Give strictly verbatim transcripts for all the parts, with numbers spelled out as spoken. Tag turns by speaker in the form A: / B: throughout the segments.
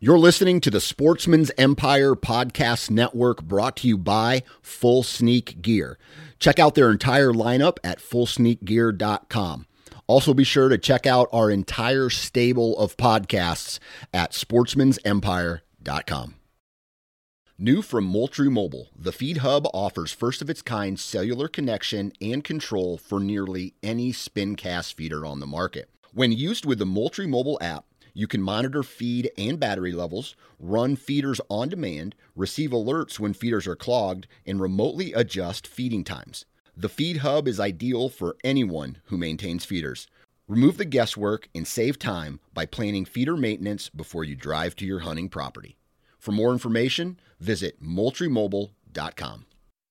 A: You're listening to the Sportsman's Empire Podcast Network, brought to you by Full Sneak Gear. Check out their entire lineup at full sneak gear dot com. Also be sure to check out our entire stable of podcasts at sportsmans empire dot com. New from Moultrie Mobile, the Feed Hub offers first-of-its-kind cellular connection and control for nearly any spin cast feeder on the market. When used with the Moultrie Mobile app, you can monitor feed and battery levels, run feeders on demand, receive alerts when feeders are clogged, and remotely adjust feeding times. The Feed Hub is ideal for anyone who maintains feeders. Remove the guesswork and save time by planning feeder maintenance before you drive to your hunting property. For more information, visit moultrie mobile dot com.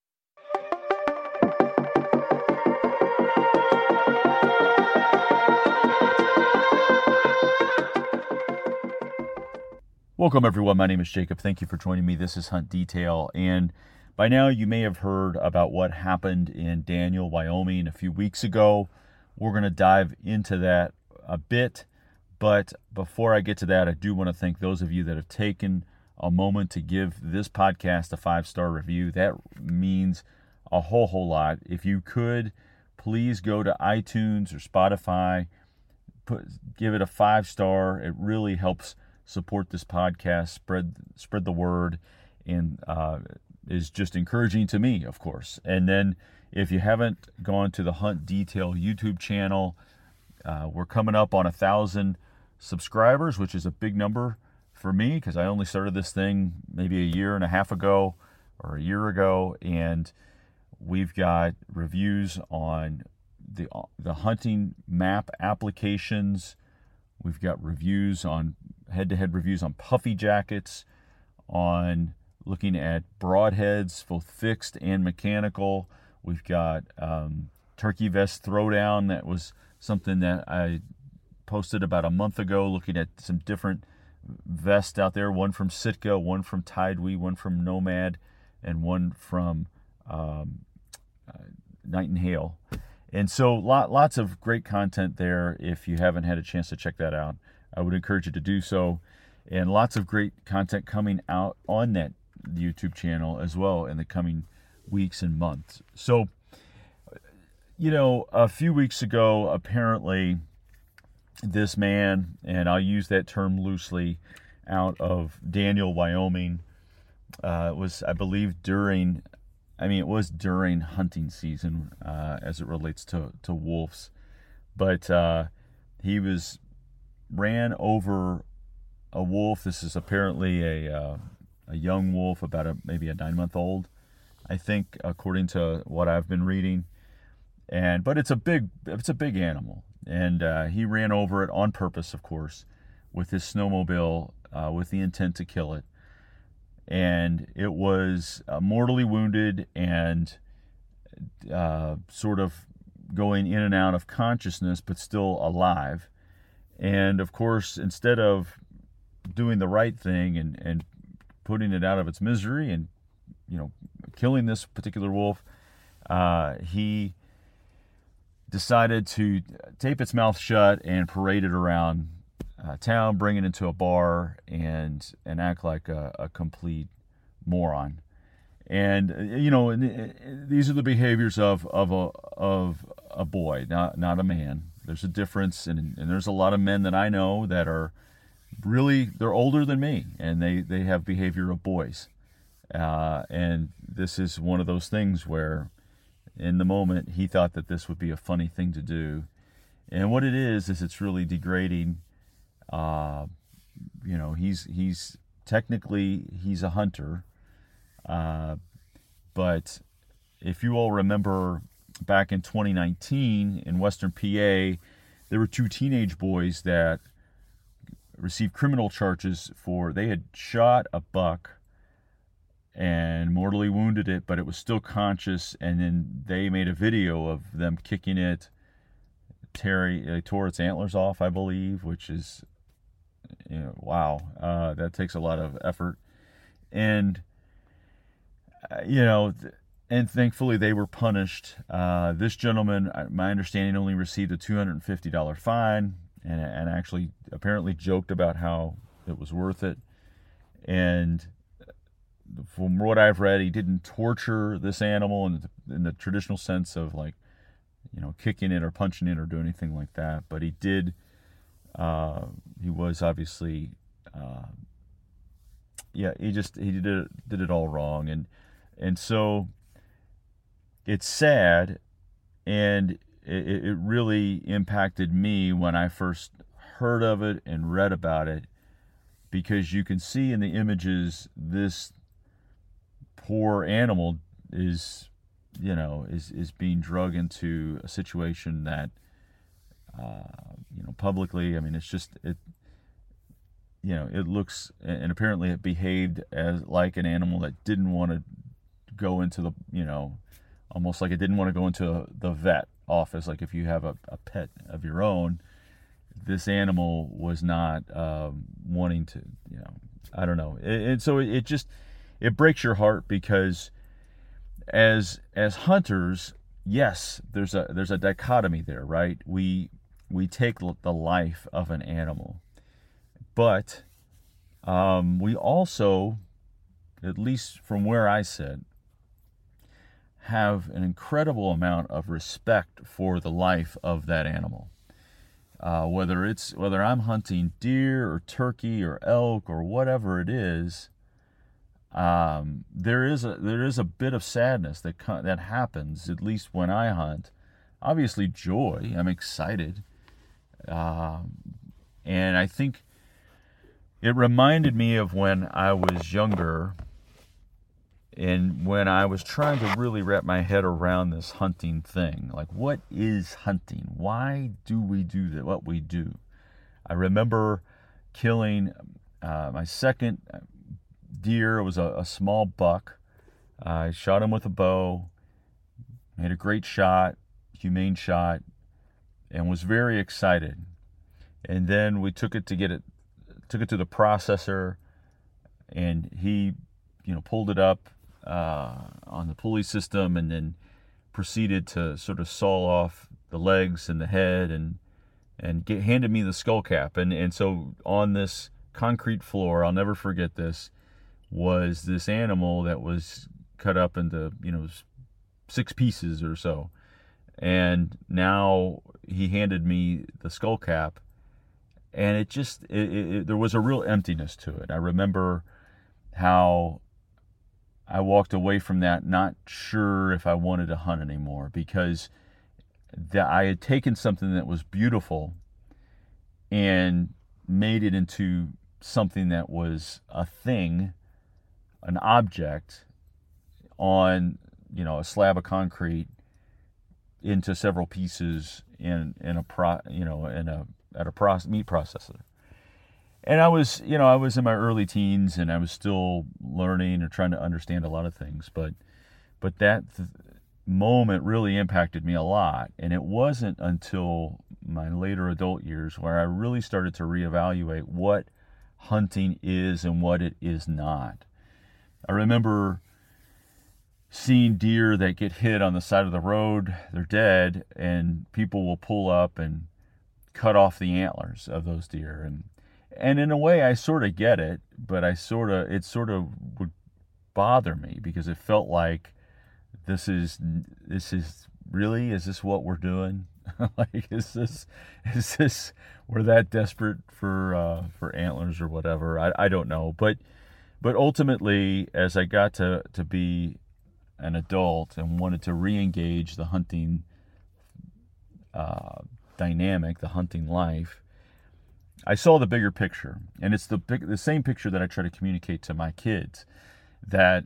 B: Welcome, everyone. My name is Jacob. Thank you for joining me. This is Hunt Detail. And by now, you may have heard about what happened in Daniel, Wyoming a few weeks ago. We're going to dive into that a bit. But before I get to that, I do want to thank those of you that have taken a moment to give this podcast a five-star review. That means a whole, whole lot. If you could, please go to iTunes or Spotify, put, give it a five-star. It really helps support this podcast, spread spread the word, and uh, is just encouraging to me, of course. And then if you haven't gone to the Hunt Detail YouTube channel, uh, we're coming up on a thousand subscribers, which is a big number for me because I only started this thing maybe a year and a half ago or a year ago, and we've got reviews on the the hunting map applications. We've got reviews on head-to-head reviews on puffy jackets, on looking at broadheads, both fixed and mechanical. We've got um, turkey vest throwdown. That was something that I posted about a month ago, looking at some different vests out there, one from Sitka, one from Tidewee, one from Nomad, and one from um, uh, Nightingale. And so lot, lots of great content there. If you haven't had a chance to check that out, I would encourage you to do so. And lots of great content coming out on that YouTube channel as well in the coming weeks and months. So, you know, a few weeks ago, apparently this man, and I'll use that term loosely, out of Daniel, Wyoming, uh, was, I believe, during... I mean, it was during hunting season uh, as it relates to, to wolves. But uh, he was ran over a wolf. This is apparently a uh, a young wolf, about a maybe a nine-month-old, I think, according to what I've been reading. And but it's a big it's a big animal, and uh, he ran over it on purpose, of course, with his snowmobile uh, with the intent to kill it. And it was uh, mortally wounded and uh, sort of going in and out of consciousness, but still alive. And of course, instead of doing the right thing and, and putting it out of its misery and, you know, killing this particular wolf, uh, he decided to tape its mouth shut and parade it around Uh, town, bring it into a bar, and and act like a, a complete moron. And uh, you know, these are the behaviors of of a of a boy, not not a man. There's a difference, and and there's a lot of men that I know that are really they're older than me, and they they have behavior of boys. Uh, and this is one of those things where, in the moment, he thought that this would be a funny thing to do, and what it is is it's really degrading. Uh, you know, he's he's technically he's a hunter, uh, but if you all remember back in twenty nineteen in Western P A, there were two teenage boys that received criminal charges for they had shot a buck and mortally wounded it, but it was still conscious, and then they made a video of them kicking it. Terry they tore its antlers off, I believe, which is. You know, wow, uh, that takes a lot of effort. And, uh, you know, th- and thankfully they were punished. Uh, this gentleman, my understanding, only received a two hundred fifty dollars fine and, and actually apparently joked about how it was worth it. And from what I've read, he didn't torture this animal in the, in the traditional sense of like, you know, kicking it or punching it or do anything like that. But he did, uh, he was obviously, uh, yeah, he just, he did it, did it all wrong. And, and so it's sad, and it, it really impacted me when I first heard of it and read about it, because you can see in the images this poor animal is, you know, is, is being drug into a situation that, uh, you know, publicly, I mean, it's just, it, you know, it looks, and apparently it behaved as like an animal that didn't want to go into the, you know, almost like it didn't want to go into the vet office. Like if you have a, a pet of your own, this animal was not um, wanting to, you know, I don't know. And so it, it just, it breaks your heart, because as as hunters, yes, there's a there's a dichotomy there, right? We we take the life of an animal, but um, we also, at least from where I sit, have an incredible amount of respect for the life of that animal. Uh, whether it's whether I'm hunting deer or turkey or elk or whatever it is, um, there is a there is a bit of sadness that that happens, at least when I hunt. Obviously, joy. I'm excited, uh, and I think it reminded me of when I was younger, and when I was trying to really wrap my head around this hunting thing. Like, what is hunting? Why do we do that, what we do? I remember killing uh, my second deer. It was a, a small buck. I shot him with a bow, made a great shot, humane shot, and was very excited. And then we took it to get it, took it to the processor, and he, you know, pulled it up uh, on the pulley system, and then proceeded to sort of saw off the legs and the head, and and get, handed me the skull cap. And and so on this concrete floor, I'll never forget this, was this animal that was cut up into, you know, six pieces or so. And now he handed me the skull cap, and it just, it, it, there was a real emptiness to it. I remember how I walked away from that not sure if I wanted to hunt anymore, because that I had taken something that was beautiful and made it into something that was a thing, an object on, you know, a slab of concrete into several pieces in in a pro, you know, in a at a pro, meat processor. And I was, you know, I was in my early teens, and I was still learning or trying to understand a lot of things, but but that th- moment really impacted me a lot. And it wasn't until my later adult years where I really started to reevaluate what hunting is and what it is not. I remember seeing deer that get hit on the side of the road, they're dead, and people will pull up and cut off the antlers of those deer. And and in a way, I sort of get it, but I sort of, it sort of would bother me, because it felt like, this is, this is really, is this what we're doing? Like, is this, is this, we're that desperate for, uh, for antlers or whatever? I, I don't know. But, but ultimately, as I got to, to be an adult and wanted to re-engage the hunting uh, dynamic, the hunting life, I saw the bigger picture. And it's the big, the same picture that I try to communicate to my kids, that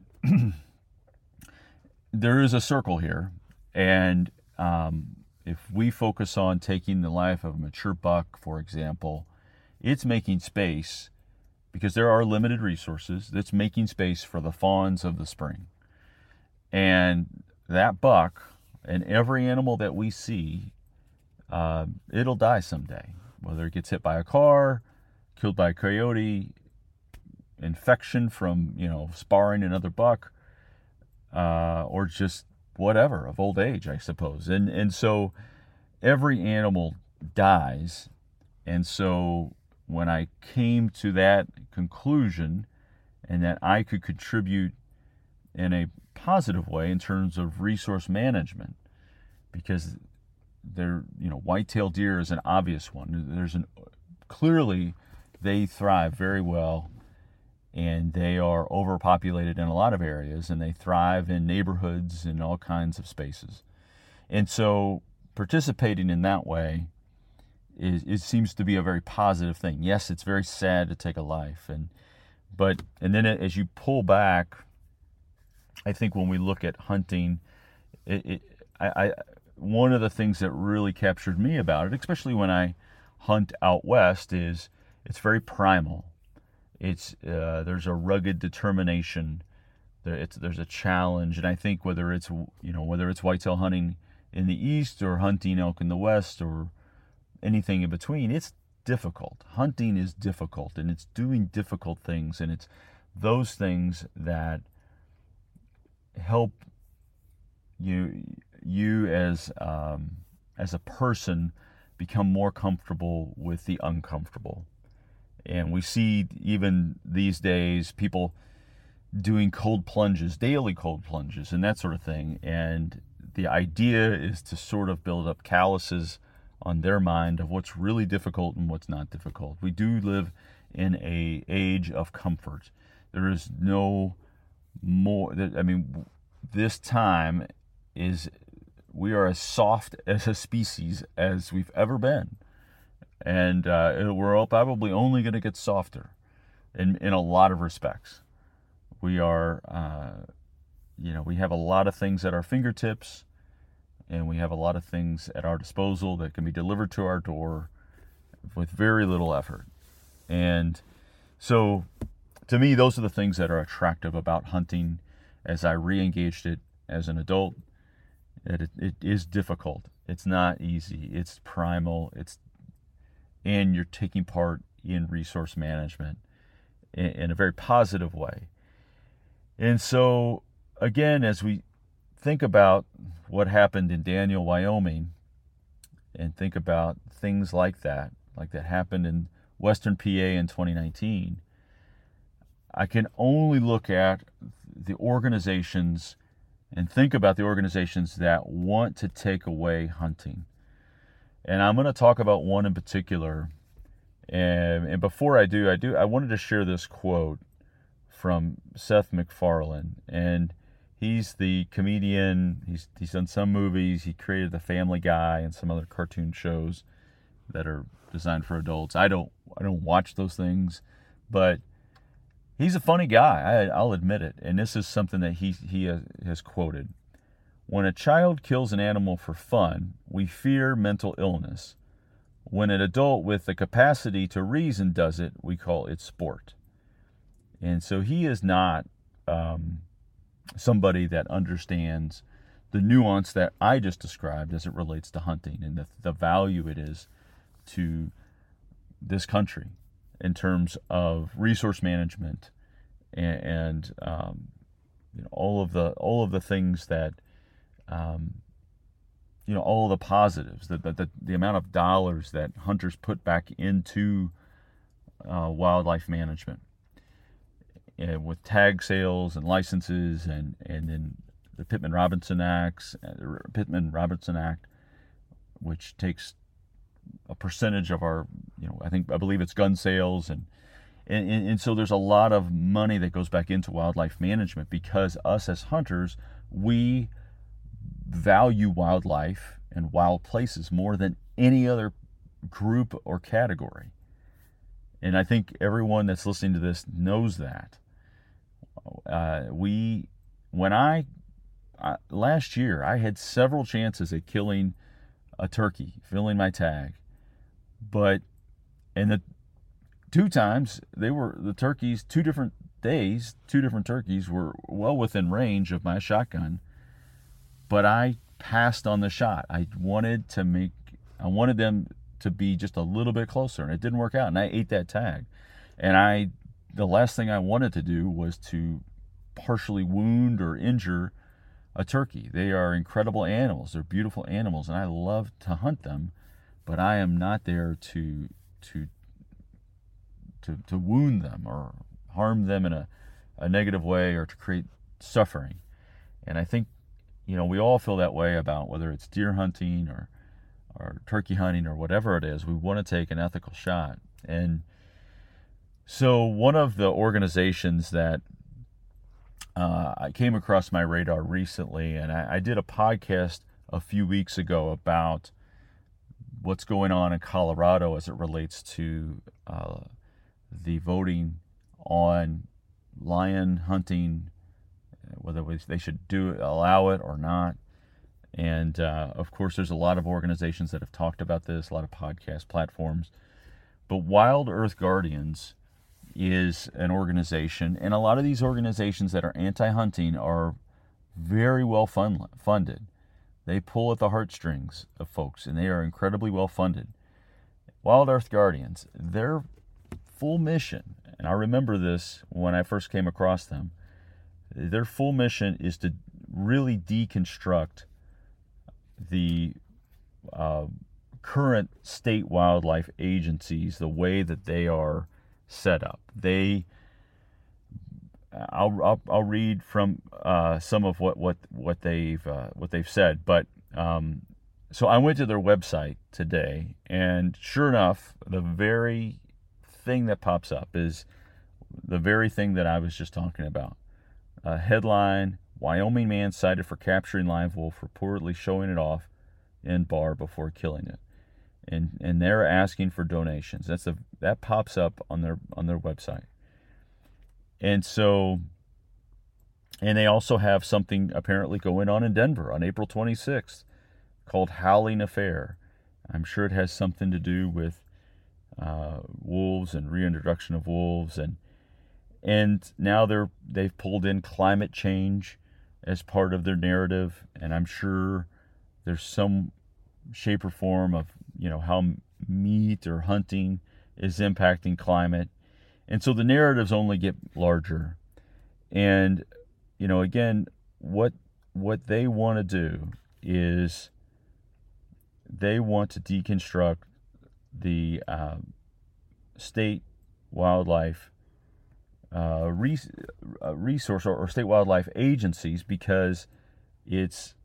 B: there is a circle here, and um, if we focus on taking the life of a mature buck, for example, it's making space, because there are limited resources, it's making space for the fawns of the spring. And that buck, and every animal that we see, uh, it'll die someday. Whether it gets hit by a car, killed by a coyote, infection from, you know, sparring another buck, uh, or just whatever, of old age, I suppose. And and so every animal dies. And so when I came to that conclusion, and that I could contribute in a positive way in terms of resource management, because they're, you know, whitetail deer is an obvious one. There's an clearly they thrive very well, and they are overpopulated in a lot of areas, and they thrive in neighborhoods and all kinds of spaces. And so participating in that way is, it seems to be a very positive thing. Yes, it's very sad to take a life, and but and then as you pull back, I think when we look at hunting, it, it I, I one of the things that really captured me about it, especially when I hunt out west, is it's very primal. It's uh, there's a rugged determination. There, it's there's a challenge, and I think whether it's you know whether it's whitetail hunting in the east or hunting elk in the west or anything in between, it's difficult. Hunting is difficult, and it's doing difficult things, and it's those things that help you you as um, as a person become more comfortable with the uncomfortable. And we see even these days people doing cold plunges, daily cold plunges, and that sort of thing. And the idea is to sort of build up calluses on their mind of what's really difficult and what's not difficult. We do live in a age of comfort. There is no more, I mean, this time is, we are as soft as a species as we've ever been. And uh, we're probably only going to get softer in, in a lot of respects. We are, uh, you know, we have a lot of things at our fingertips, and we have a lot of things at our disposal that can be delivered to our door with very little effort. And so, to me, those are the things that are attractive about hunting as I re-engaged it as an adult. It, it is difficult. It's not easy. It's primal. It's and you're taking part in resource management in, in a very positive way. And so, again, as we think about what happened in Daniel, Wyoming, and think about things like that, like that happened in Western P A in twenty nineteen, I can only look at the organizations and think about the organizations that want to take away hunting. And I'm going to talk about one in particular. And, and before I do, I do I wanted to share this quote from Seth MacFarlane. And he's the comedian. He's he's done some movies. He created The Family Guy and some other cartoon shows that are designed for adults. I don't I don't watch those things, but he's a funny guy. I, I'll admit it. And this is something that he he has quoted. When a child kills an animal for fun, we fear mental illness. When an adult with the capacity to reason does it, we call it sport. And so he is not um, somebody that understands the nuance that I just described as it relates to hunting and the, the value it is to this country in terms of resource management and, and um, you know, all of the all of the things that um, you know all of the positives, the the, the amount of dollars that hunters put back into uh, wildlife management, and with tag sales and licenses, and and then the Pittman-Robertson Acts, Pittman-Robertson Act, which takes a percentage of our, you know, I think I believe it's gun sales, and, and and so there's a lot of money that goes back into wildlife management because us as hunters, we value wildlife and wild places more than any other group or category. And I think everyone that's listening to this knows that. Uh, we, when I, I, last year, I had several chances at killing a turkey, filling my tag. But, and the two times, they were, the turkeys, two different days, two different turkeys were well within range of my shotgun. But I passed on the shot. I wanted to make, I wanted them to be just a little bit closer, and it didn't work out, and I ate that tag. And I, the last thing I wanted to do was to partially wound or injure a turkey. They are incredible animals. They're beautiful animals, and I love to hunt them, but I am not there to to to to wound them or harm them in a a negative way or to create suffering. And I think, you know, we all feel that way about whether it's deer hunting or or turkey hunting or whatever it is. We want to take an ethical shot. And so one of the organizations that uh, I came across my radar recently, and I, I did a podcast a few weeks ago about what's going on in Colorado as it relates to uh, the voting on lion hunting, whether they should do it, allow it or not. And uh, of course, there's a lot of organizations that have talked about this, a lot of podcast platforms. But Wild Earth Guardians is an organization, and a lot of these organizations that are anti-hunting are very well fund- funded. They pull at the heartstrings of folks, and they are incredibly well funded. Wild Earth Guardians, their full mission, and I remember this when I first came across them, their full mission is to really deconstruct the uh, current state wildlife agencies, the way that they are set up. They, I'll I'll, I'll read from uh, some of what what what they've uh, what they've said. But um, so I went to their website today, and sure enough, the very thing that pops up is the very thing that I was just talking about. Uh, headline: Wyoming man cited for capturing live wolf, reportedly showing it off in bar before killing it. And and they're asking for donations. That's a that pops up on their on their website. And so and they also have something apparently going on in Denver on April twenty-sixth called Howling Affair. I'm sure it has something to do with uh, wolves and reintroduction of wolves, and and now they're they've pulled in climate change as part of their narrative, and I'm sure there's some shape or form of, you know, how meat or hunting is impacting climate. And so the narratives only get larger. And, you know, again, what what they want to do is they want to deconstruct the uh, state wildlife uh, res- uh, resource or, or state wildlife agencies, because it's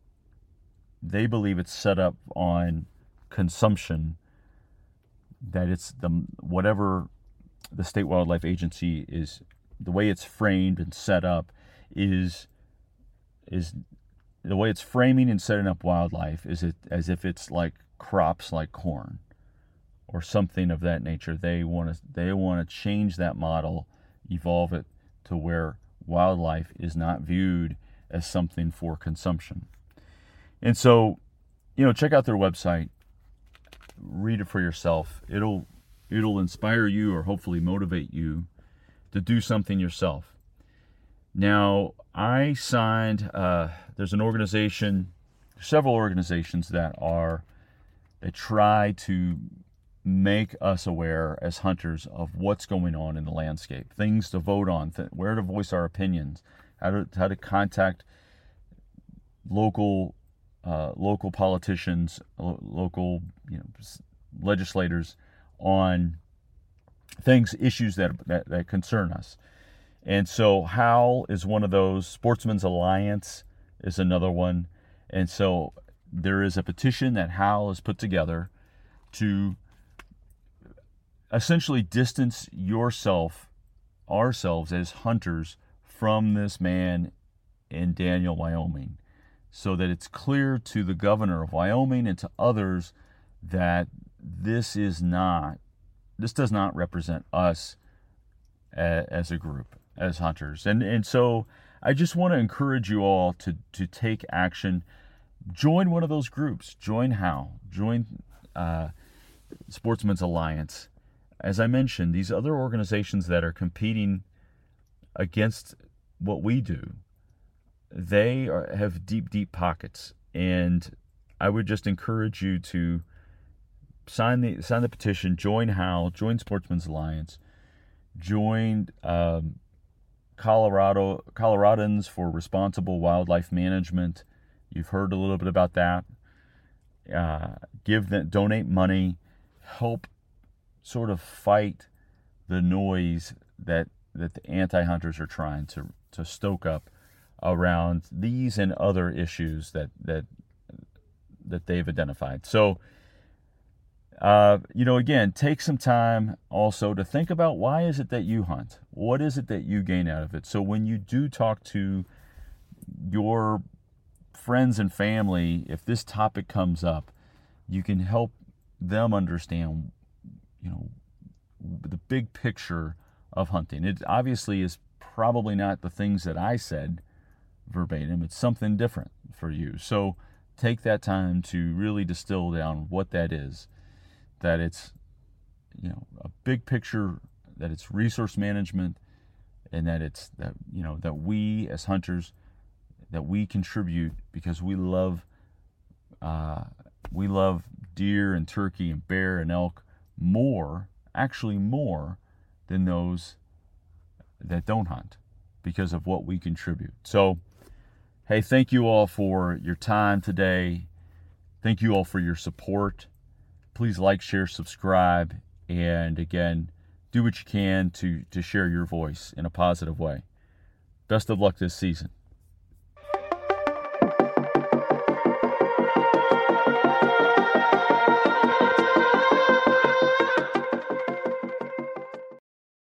B: they believe it's set up on consumption, that it's the whatever the state wildlife agency is, the way it's framed and set up is is the way it's framing and setting up wildlife is it as if it's like crops like corn or something of that nature. They want to they want to change that model, evolve it to where wildlife is not viewed as something for consumption. And so, you know, check out their website, read it for yourself. It'll it'll inspire you or hopefully motivate you to do something yourself. Now, I signed, uh, there's an organization, several organizations that are, that try to make us aware as hunters of what's going on in the landscape, things to vote on, th- where to voice our opinions, how to how to contact local uh, local politicians, lo- local you know legislators on things, issues that, that that concern us. And so Howl is one of those. Sportsmen's Alliance is another one. And so there is a petition that Howl has put together to essentially distance yourself, ourselves as hunters, from this man in Daniel, Wyoming, so that it's clear to the governor of Wyoming and to others that this is not, this does not represent us as a group, as hunters. And and so I just want to encourage you all to, to take action. Join one of those groups. Join Howl. Join uh, Sportsmen's Alliance. As I mentioned, these other organizations that are competing against what we do, they are, have deep, deep pockets. And I would just encourage you to sign the sign the petition, join Howl, join Sportsmen's Alliance, join um, Colorado Coloradans for Responsible Wildlife Management. You've heard a little bit about that. Uh, give them, donate money, help sort of fight the noise that that the anti-hunters are trying to to stoke up around these and other issues that that that they've identified. So, uh, you know, again, take some time also to think about, why is it that you hunt? What is it that you gain out of it? So when you do talk to your friends and family, if this topic comes up, you can help them understand, you know, the big picture of hunting. It obviously is probably not the things that I said verbatim. It's something different for you. So take that time to really distill down what that is, that it's, you know, a big picture, that it's resource management, and that it's that, you know, that we as hunters, that we contribute because we love uh, we love deer and turkey and bear and elk more, actually more than those that don't hunt, because of what we contribute. So, hey, thank you all for your time today. Thank you all for your support. Please like, share, subscribe, and again, do what you can to, to share your voice in a positive way. Best of luck this season.